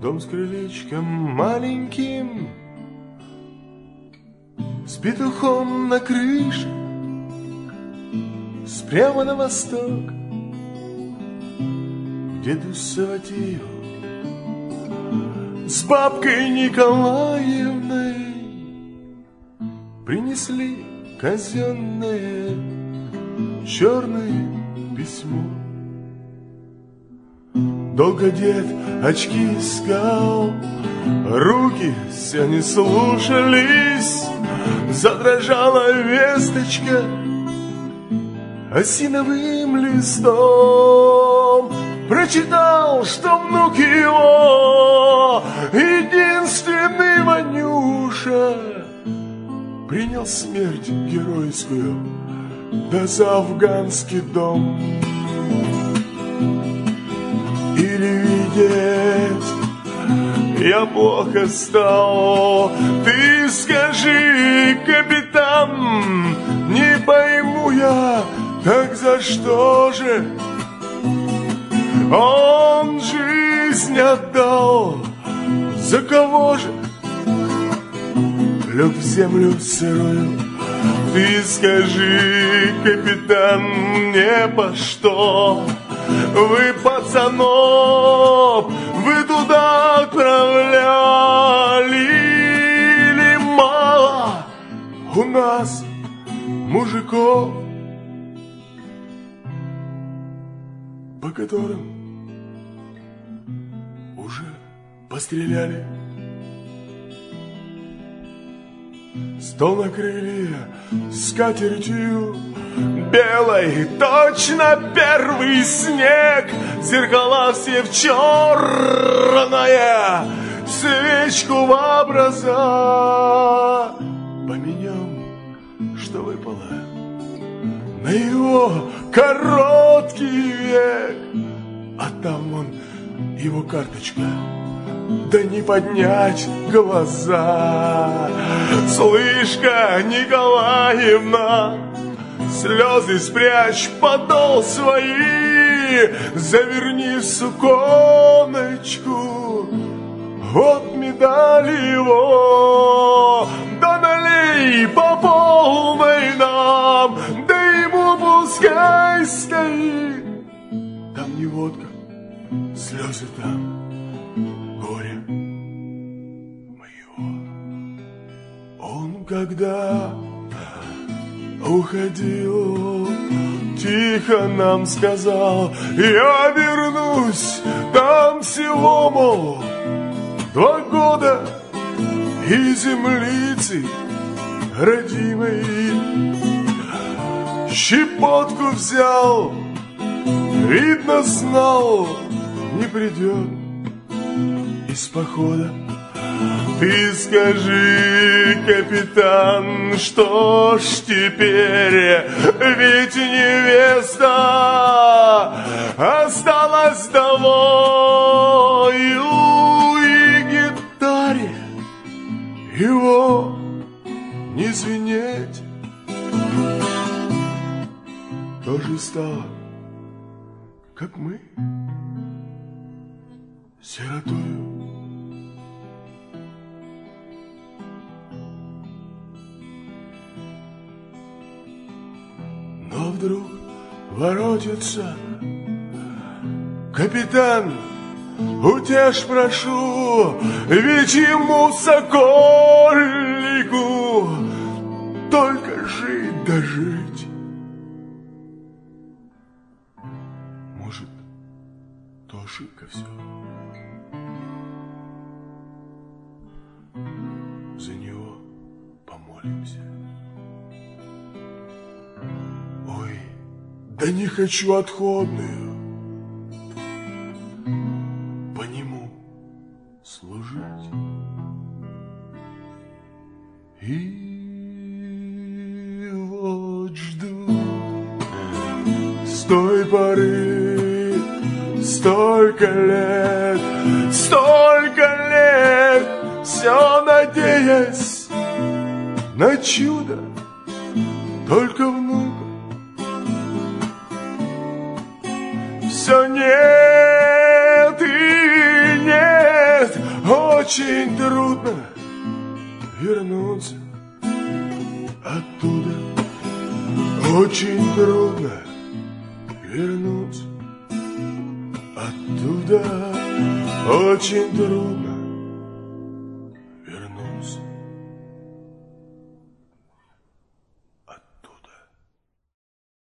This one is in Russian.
Дом с крылечком маленьким, с петухом на крыше, прямо на восток, к деду Саватею, с бабкой Николаевной принесли казенное черное письмо. Долго дед очки искал, руки все не слушались, задрожала весточка осиновым листом. Прочитал, что внук его, единственный Ванюша, принял смерть геройскую, да за афганский дом. Или видеть я плохо стал, ты скажи, капитан, не пойму я, так за что же он жизнь отдал? За кого же лег в землю сырую? Ты скажи, капитан, мне по что вы пацанов вы туда отправляли? Или мало у нас мужиков, по которым уже постреляли? Стол накрыли скатертью белой, точно первый снег, зеркала все в черное, свечку в образа. Поменяем, что выпало на его короткий век, а там вон его карточка, да не поднять глаза. Слышь-ка, Николаевна, слезы спрячь, подол свои, заверни в суконочку, вот медаль его, да налей по полной нам, да ему пускай стоит. Там не водка, слезы там, горе моего. Он когда уходил, тихо нам сказал: я вернусь, там село, мол, 2 года и землицы родимой. Щепотку взял, видно, знал, не придет из похода. Ты скажи, капитан, что ж теперь, ведь невеста осталась домою, и гитаре его не звенеть. Тоже стало, как мы, сиротою. Но вдруг воротится капитан: утешь прошу, ведь ему сокольнику только жить да жить. Может, то ошибка все. За него помолимся. Ой, да не хочу отходную по нему служить. И вот жду с той поры столько лет, все надеясь на чудо, только внука. Все нет и нет, очень трудно вернуться оттуда. Очень трудно вернуться оттуда. Очень трудно